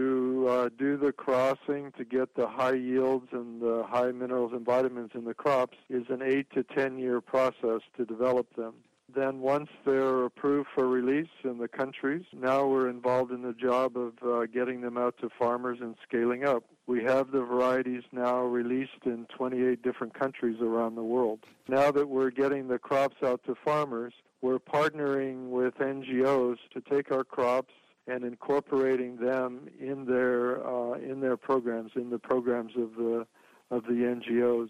To uh, do the crossing to get the high yields and the high minerals and vitamins in the crops is an eight to ten year process to develop them. Then once they're approved for release in the countries, now we're involved in the job of uh, getting them out to farmers and scaling up. We have the varieties now released in twenty-eight different countries around the world. Now that we're getting the crops out to farmers, we're partnering with N G Os to take our crops and incorporating them in their uh, in their programs, in the programs of the of the N G Os,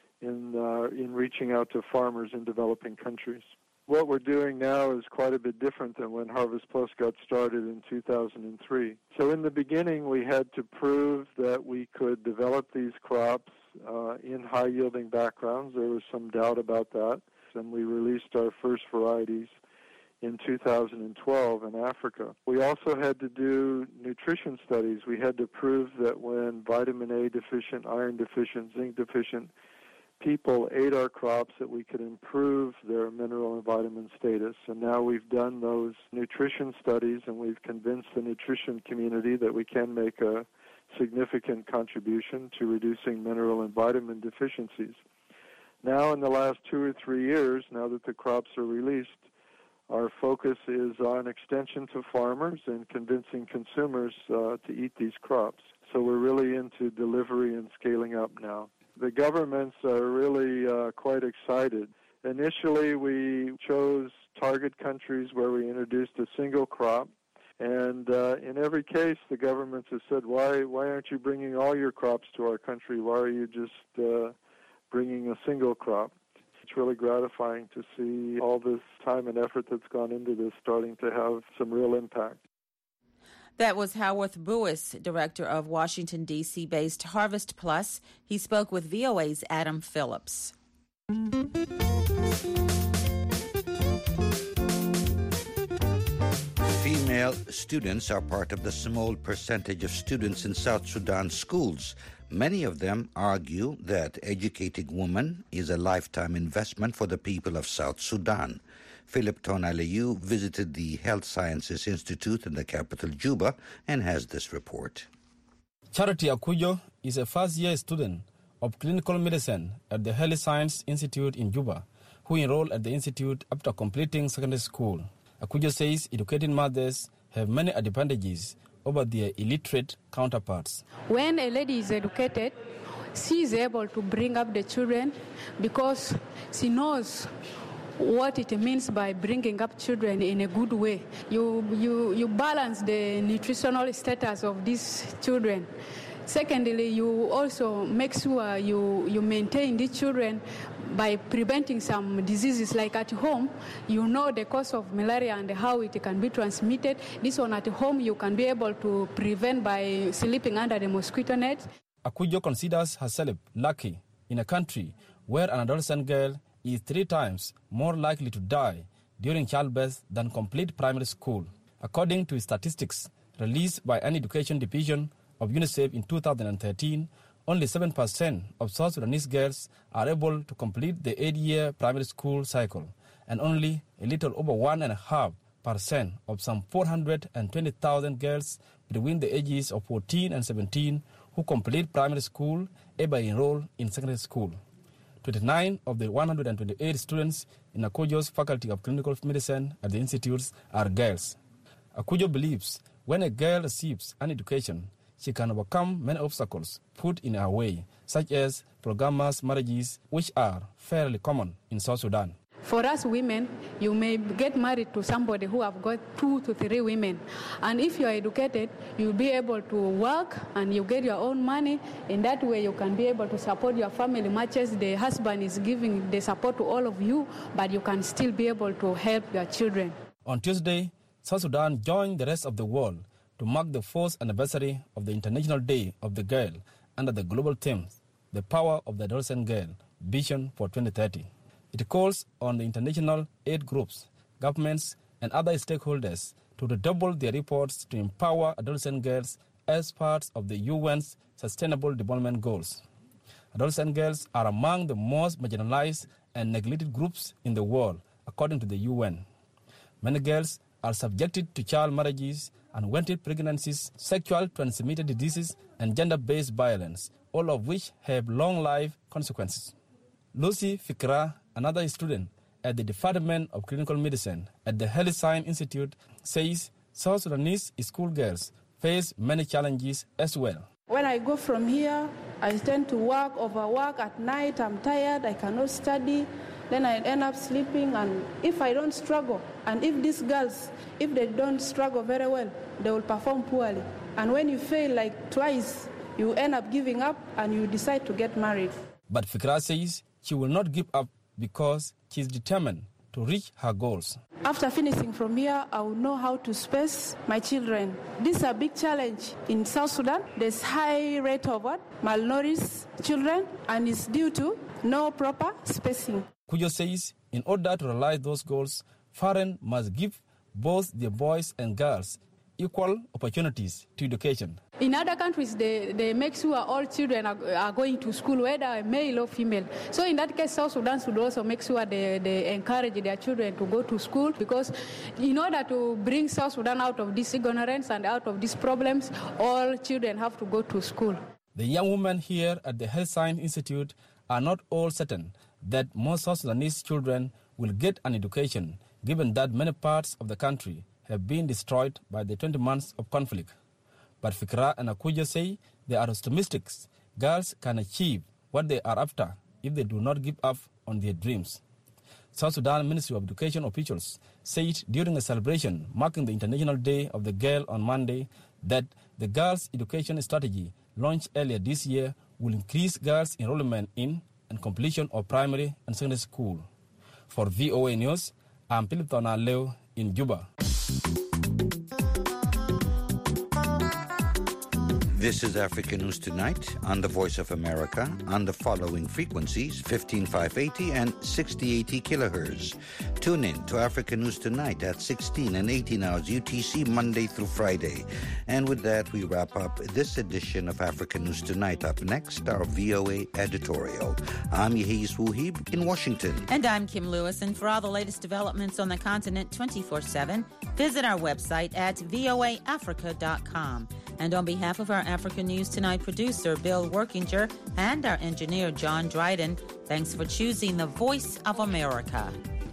in uh, in reaching out to farmers in developing countries. What we're doing now is quite a bit different than when Harvest Plus got started in two thousand three. So in the beginning, we had to prove that we could develop these crops uh, in high-yielding backgrounds. There was some doubt about that, and we released our first varieties in two thousand twelve in Africa. We also had to do nutrition studies. We had to prove that when vitamin A deficient, iron deficient, zinc deficient people ate our crops, that we could improve their mineral and vitamin status. And now we've done those nutrition studies, and we've convinced the nutrition community that we can make a significant contribution to reducing mineral and vitamin deficiencies. Now, in the last two or three years, now that the crops are released, our focus is on extension to farmers and convincing consumers uh, to eat these crops. So we're really into delivery and scaling up now. The governments are really uh, quite excited. Initially, we chose target countries where we introduced a single crop. And uh, in every case, the governments have said, why why aren't you bringing all your crops to our country? Why are you just uh, bringing a single crop? It's really gratifying to see all this time and effort that's gone into this starting to have some real impact. That was Howarth Buis, director of Washington, D C-based Harvest Plus. He spoke with V O A's Adam Phillips. Female students are part of the small percentage of students in South Sudan schools. Many of them argue that educating women is a lifetime investment for the people of South Sudan. Philip Tonaliu visited the Health Sciences Institute in the capital, Juba, and has this report. Charity Akujo is a first-year student of clinical medicine at the Health Science Institute in Juba, who enrolled at the institute after completing secondary school. Akujo says educating mothers have many advantages over their illiterate counterparts. When a lady is educated, she is able to bring up the children because she knows what it means by bringing up children in a good way. You, you, you balance the nutritional status of these children. Secondly, you also make sure you, you maintain these children by preventing some diseases. Like at home, you know the cause of malaria and how it can be transmitted. This one at home you can be able to prevent by sleeping under the mosquito net. Akujo considers herself lucky in a country where an adolescent girl is three times more likely to die during childbirth than complete primary school. According to statistics released by an education division of UNICEF in two thousand thirteen, only seven percent of South Sudanese girls are able to complete the eight-year primary school cycle, and only a little over one point five percent of some four hundred twenty thousand girls between the ages of fourteen and seventeen who complete primary school ever enroll in secondary school. twenty-nine of the one hundred twenty-eight students in Akujo's Faculty of Clinical Medicine at the institutes are girls. Akujo believes when a girl receives an education, she can overcome many obstacles put in her way, such as polygamous marriages, which are fairly common in South Sudan. For us women, you may get married to somebody who have got two to three women. And if you are educated, you'll be able to work and you get your own money. In that way, you can be able to support your family much as the husband is giving the support to all of you, but you can still be able to help your children. On Tuesday, South Sudan joined the rest of the world to mark the fourth anniversary of the International Day of the Girl under the global theme, The Power of the Adolescent Girl, Vision for twenty thirty. It calls on the international aid groups, governments, and other stakeholders to redouble their efforts to empower adolescent girls as part of the U N's Sustainable Development Goals. Adolescent girls are among the most marginalized and neglected groups in the world, according to the U N. Many girls are subjected to child marriages, unwanted pregnancies, sexual transmitted diseases, and gender-based violence, all of which have long life consequences. Lucy Fikra, another student at the Department of Clinical Medicine at the Health Science Institute, says South Sudanese schoolgirls face many challenges as well. When I go from here, I tend to work, overwork at night. I'm tired, I cannot study. Then I end up sleeping, and if I don't struggle, and if these girls, if they don't struggle very well, they will perform poorly. And when you fail like twice, you end up giving up and you decide to get married. But Fikra says she will not give up because she is determined to reach her goals. After finishing from here, I will know how to space my children. This is a big challenge in South Sudan. There's high rate of what? Malnourished children, and it's due to no proper spacing. Kujo says in order to realize those goals, parents must give both the boys and girls equal opportunities to education. In other countries, they, they make sure all children are, are going to school, whether male or female. So in that case, South Sudan should also make sure they, they encourage their children to go to school, because in order to bring South Sudan out of this ignorance and out of these problems, all children have to go to school. The young women here at the Health Science Institute are not all certain that most South Sudanese children will get an education, given that many parts of the country have been destroyed by the twenty months of conflict. But Fikra and Akuja say they are optimistic. Girls can achieve what they are after if they do not give up on their dreams. South Sudan Ministry of Education officials said during a celebration marking the International Day of the Girl on Monday that the girls' education strategy launched earlier this year will increase girls' enrollment in and completion of primary and secondary school. For V O A News, I'm Philip Tonaleo in Juba. This is Africa News Tonight on the Voice of America on the following frequencies, fifteen five eighty and sixty eighty kilohertz. Tune in to Africa News Tonight at sixteen and eighteen hours U T C Monday through Friday. And with that, we wrap up this edition of Africa News Tonight. Up next, our V O A editorial. I'm Yehis Wuhib in Washington. And I'm Kim Lewis. And for all the latest developments on the continent twenty-four seven, visit our website at V O A Africa dot com. And on behalf of our Africa News Tonight producer, Bill Workinger, and our engineer, John Dryden, thanks for choosing the Voice of America.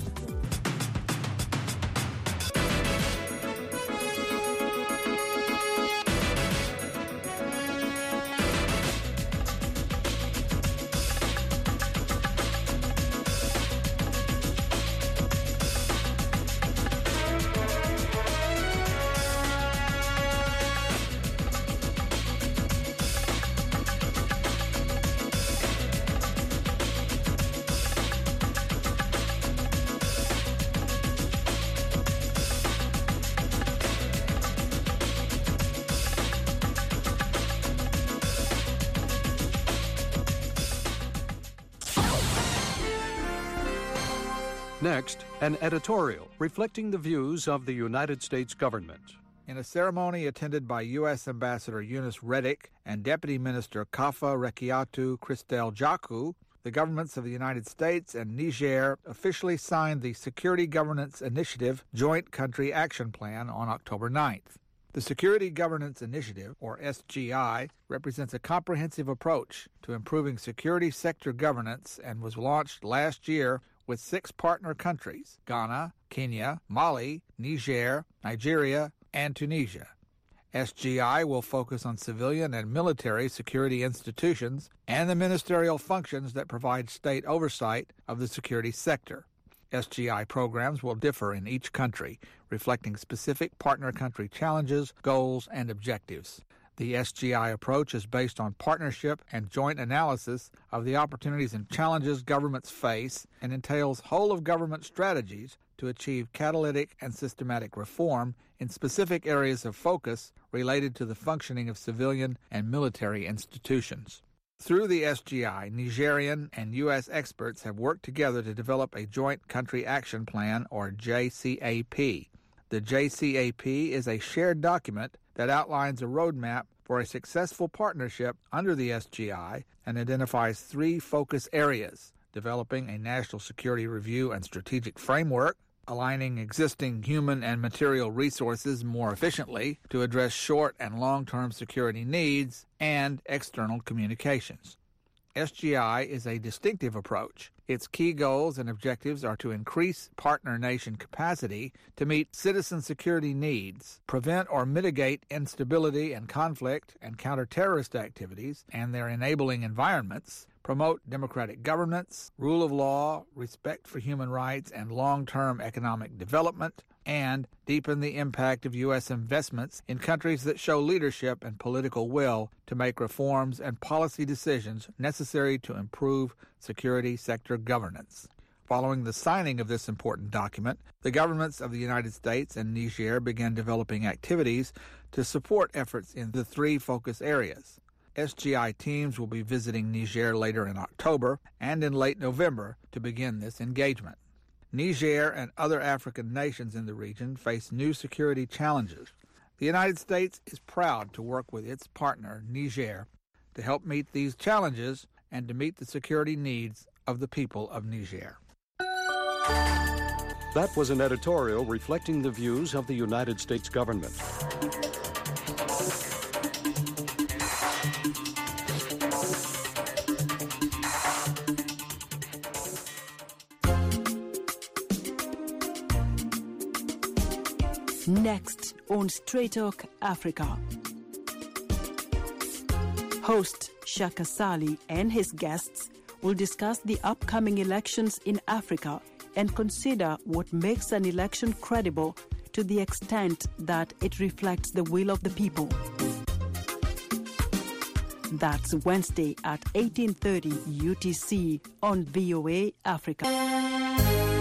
Next, an editorial reflecting the views of the United States government. In a ceremony attended by U S Ambassador Eunice Reddick and Deputy Minister Kafa Rekiatu Christel Jaku, the governments of the United States and Niger officially signed the Security Governance Initiative Joint Country Action Plan on October ninth. The Security Governance Initiative, or S G I, represents a comprehensive approach to improving security sector governance and was launched last year with six partner countries, Ghana, Kenya, Mali, Niger, Nigeria, and Tunisia. S G I will focus on civilian and military security institutions and the ministerial functions that provide state oversight of the security sector. S G I programs will differ in each country, reflecting specific partner country challenges, goals, and objectives. The S G I approach is based on partnership and joint analysis of the opportunities and challenges governments face and entails whole-of-government strategies to achieve catalytic and systematic reform in specific areas of focus related to the functioning of civilian and military institutions. Through the S G I, Nigerian and U S experts have worked together to develop a Joint Country Action Plan, or J C A P. The J C A P is a shared document that outlines a roadmap for a successful partnership under the S G I and identifies three focus areas: developing a national security review and strategic framework, aligning existing human and material resources more efficiently to address short and long-term security needs, and external communications. S G I is a distinctive approach. Its key goals and objectives are to increase partner nation capacity to meet citizen security needs, prevent or mitigate instability and conflict and counter terrorist activities and their enabling environments, promote democratic governance, rule of law, respect for human rights and long-term economic development, and deepen the impact of U S investments in countries that show leadership and political will to make reforms and policy decisions necessary to improve security sector governance. Following the signing of this important document, the governments of the United States and Niger began developing activities to support efforts in the three focus areas. S G I teams will be visiting Niger later in October and in late November to begin this engagement. Niger and other African nations in the region face new security challenges. The United States is proud to work with its partner, Niger, to help meet these challenges and to meet the security needs of the people of Niger. That was an editorial reflecting the views of the United States government. Next on Straight Talk Africa. Host Shaka Sali and his guests will discuss the upcoming elections in Africa and consider what makes an election credible to the extent that it reflects the will of the people. That's Wednesday at eighteen thirty U T C on V O A Africa.